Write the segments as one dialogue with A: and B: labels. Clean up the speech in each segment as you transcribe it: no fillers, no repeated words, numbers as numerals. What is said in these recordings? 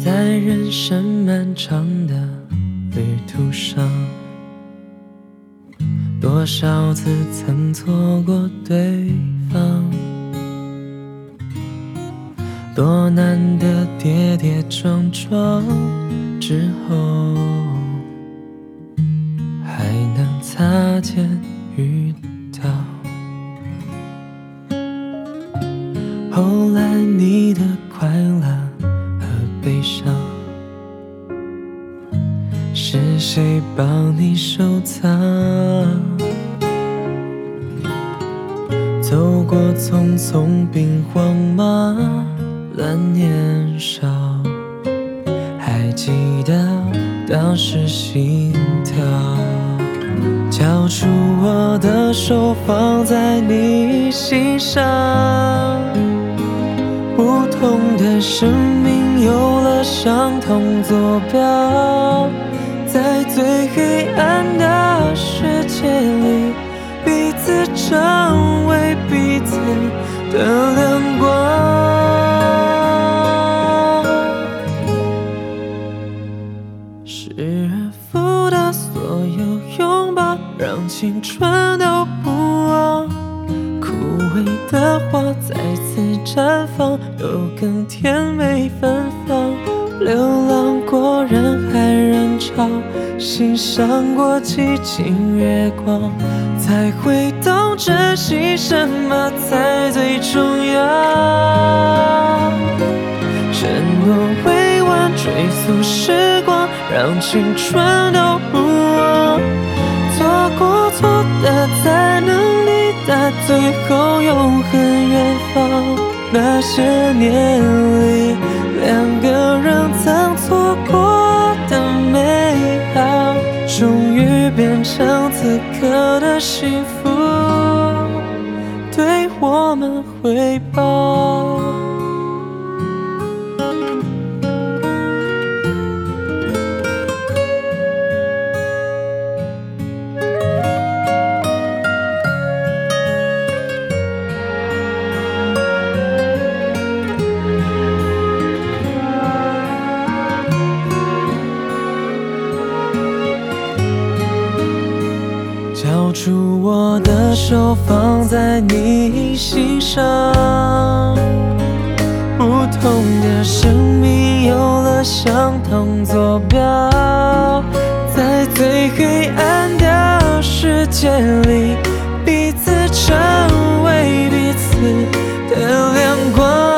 A: 在人生漫长的旅途上，多少次曾错过对方，多难得跌跌撞撞之后，还能擦肩遇到。后来你的快乐和悲伤，是谁帮你收藏？走过匆匆兵荒马乱年少，还记得当时心跳。交出我的手，放在你心上。不同的生命有了相同坐标，在最黑暗的世界里，彼此成为彼此的亮光。失而复得所有拥抱，让青春都不忘。枯萎的花再次绽放，有更甜美芬芳。流浪过人海人潮，欣赏过寂静月光，才会懂珍惜什么才最重要。承诺未完，追溯时光，让青春都不忘。做过错的才能抵达最后永恒远方。那些年里，两个人曾错过的美好，终于变成此刻的幸福，对我们回报。交出我的手，放在你心上。不同的生命有了相同坐标，在最黑暗的世界里，彼此成为彼此的亮光。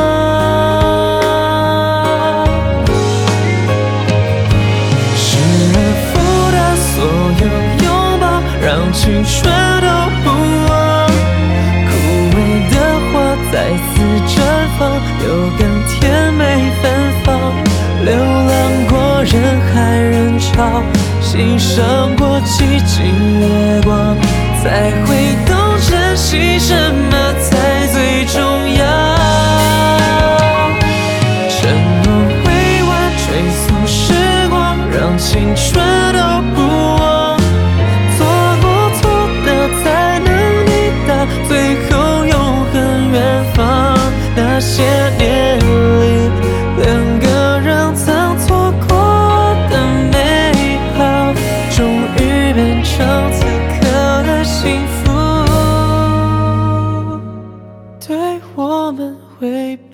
A: 失而复得所有拥抱，让青春都不忘。枯萎的花再次绽放，有更甜美芬芳。流浪过人海人潮，欣赏过寂静月光，才会懂珍惜什么才最重要。承诺未完，追溯时光，让青春都不忘。做过错的才能抵达最后永恒远方。那些年里，两个人曾错过的美好，终于变成此刻的幸福，对我们回报。